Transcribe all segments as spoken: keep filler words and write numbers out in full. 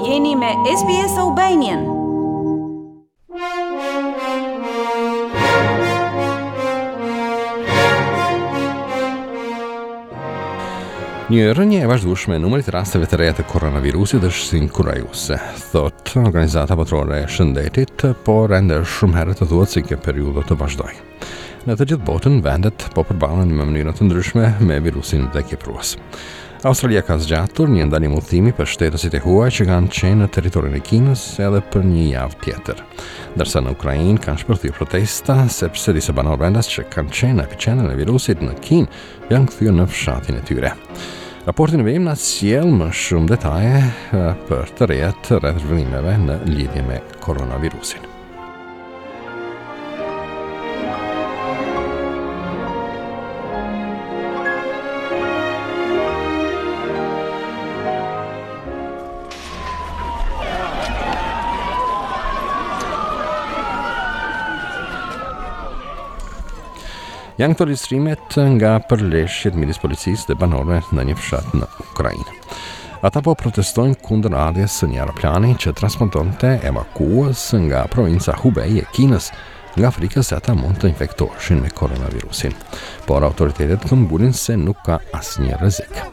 Jeni me S B S Albanian. Një rënje e vazhdueshme e numrit të rasteve të reja të koronavirusit është sinkurajuese, thot Organizata Botërore e Shëndetit, por ende shumë herë të thuhet se kjo periudhë të vazhdojë. Në të gjithë botën, vendet po përballen me mënyra të ndryshme me virusin vdekjeprues. Australia ka zgjatur një ndalim udhëtimi për shtetësit e huaj që kanë qenë në territorin e Kinës edhe për një javë tjetër. Ndërsa në Ukrainë kanë shpërthyer protesta sepse disa banor vendas që kanë qenë në epicentrin e virusit në Kinë janë kthyer në fshatin e tyre. Raporti në vijim na sjell më shumë detaje për të rejat rreth zhvillimeve në lidhje me koronavirusin. Janë këto registrimet nga përleshjet midis policisë dhe banorëve në një fshat në Ukrainë. Ata po protestojnë kundër ardhjes së një aeroplani që transportonte evakuues nga provinca Hubei e Kinës nga frika se ata mund të infektoheshin me koronavirusin. Por autoritetet këmbulin se nuk ka asnjë rrezik.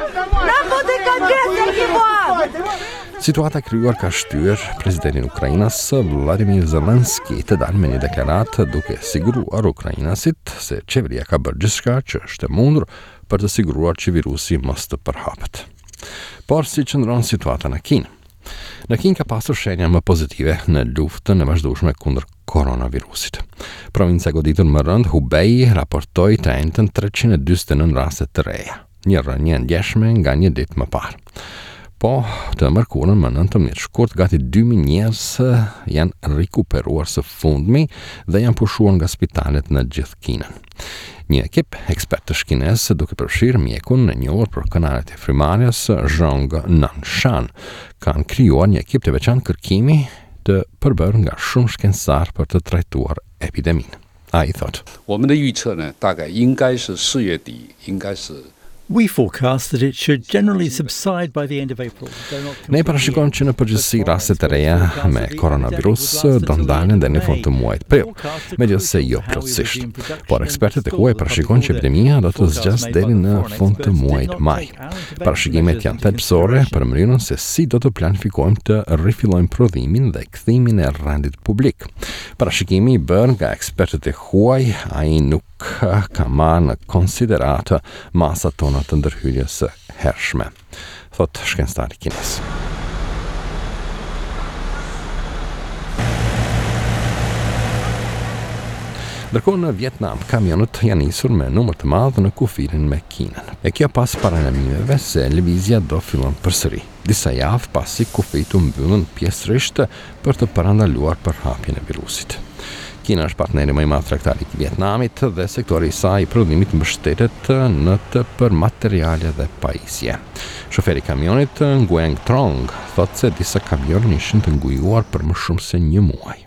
Situata krijuar ka shtyr presidentin Ukrainas Vladimir Zelensky të dalë me një deklaratë duke siguruar ukrainasit se qeveria ka bërë gjithçka që është e mundur për të siguruar që virusi mos të përhapet. Por si qëndron situata në Kinë? Në Kinë ka pasur shenja më pozitive në luftën e vazhdueshme kundër koronavirusit. Provinca e goditur më rënd, Hubei, raportoi të njëjtën treqind e dyzet e nëntë raste të reja, një rënje ndjeshme nga një ditë më parë. Po, të mërkurën më nëntëmbëdhjetë shkurt, gati dy mijë njerëz janë rikuperuar së fundmi dhe janë pushuar nga spitalet në gjithë Kinën. Një ekip ekspertësh kinez duke përfshirë mjekun e njohur për kanalet e frymarrjes Zhong Nanshan kanë krijuar një ekip të veçantë kërkimi të përbërë nga shumë shkencëtar për të trajtuar epideminë. Ai thotë: We forecast that it should generally subside by the end of April. Ne parashikojmë që në përgjithësi rastet e reja me koronavirus do ndalen deri në fund të muajit prill, megjithëse jo plotësisht. Por ekspertët e huaj parashikojnë që epidemia do të zgjasë deri në fund të muajit maj. Parashikimet janë thelbësore për mënyrën se si do të planifikojmë të rifillojmë prodhimin dhe kthimin e rendit publik. Parashikimi i bërë nga ekspertët e huaj, ai nuk ka marrë në konsideratë masat tona të ndërhyrjes së hershme, thot shkencëtari kinez. Ndërkohë në Vietnam, kamionët janë nisur me numër të madh në kufirin me Kinën. E kjo pas paralajmimeve se lëvizja do fillon përsëri, disa javë pasi kufit u mbyllën pjesërisht për të parandaluar përhapjen e virusit. Kina është partneri më i madh tregtar i Vietnamit dhe sektori i saj i prodhimit mbështetet në të për materiale dhe pajisje. Shoferi i kamionit Nguyen Trong thotë se disa kamione ishin të ngujuar për më shumë se një muaj.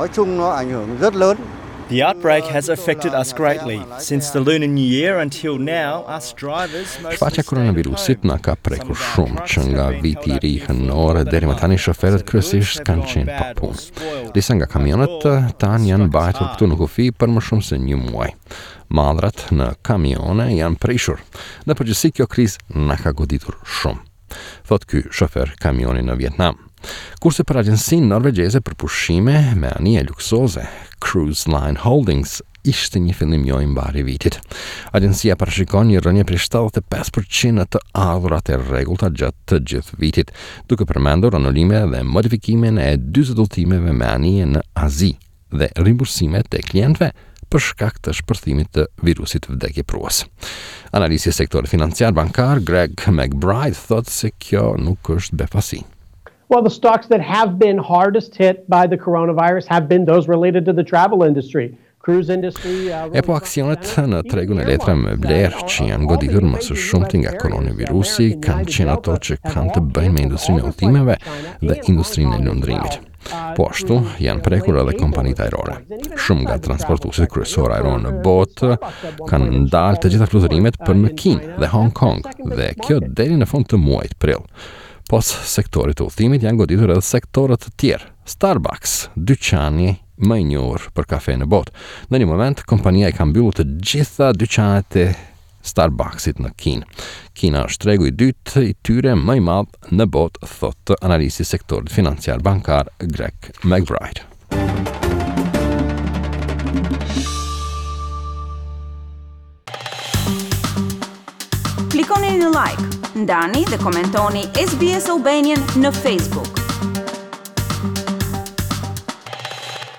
The outbreak has affected us greatly. Since the Lunar New Year until now, us drivers... Shfaqja koronavirusit na ka prekur shumë, që nga viti i ri hënor deri më tani shoferët kryesisht kanë qenë pa punë. Disa nga kamionët tanë janë mbajtur këtu në kufi për më shumë se një muaj. Madhrat në kamione janë prishur. Në përgjithësi kjo krizë na ka goditur shumë, thot ky shofer kamioni në Vietnam. Kurse për agjensinë norvegjeze për pushime me anije luksoze, Cruise Line Holdings ishte një fillim jo i mbari vitit. Agjencia parashikon një rënje prej shtatëdhjetë e pesë përqind të ardhurat e rregullta gjatë të gjithë vitit, duke përmendur anulime dhe modifikimin e dyzet udhëtimeve me anije në Azi dhe rimbursimet e klientëve për shkak të shpërthimit të virusit vdekjeprues. Analisti i sektorit financiar bankar Greg McBride thotë se kjo nuk është befasi. Well, the stocks that have been hardest hit by the coronavirus have been those related to the travel industry. Cruise industry. Uh, e po aksionet në tregun e letra me vlerë që janë goditur më së shumti nga koronavirusi kanë qenë ato që kanë të bëjnë me industrinë e udhëtimeve dhe industrinë e lundrimit. Po ashtu janë prekur edhe kompanitë ajrore. Shumë nga transportuesit kryesorë ajror në botë kanë ndalë të gjitha fluturime për në Kinë dhe Hong Kong dhe kjo deri në fund të muajit prill. Pos sektorit të udhimit janë goditur edhe sektorët të tjerë. Starbucks, dyqani më i njohur për kafe në botë. Në një moment, kompania i ka mbyllur të gjitha dyqanet e Starbucksit në Kinë. Kina është tregu i dytë i tyre më i madh në botë, thotë analisti i sektorit financiar bankar Greg McBride. Klikoni në like, ndani dhe komentoni S B S Albanian në Facebook.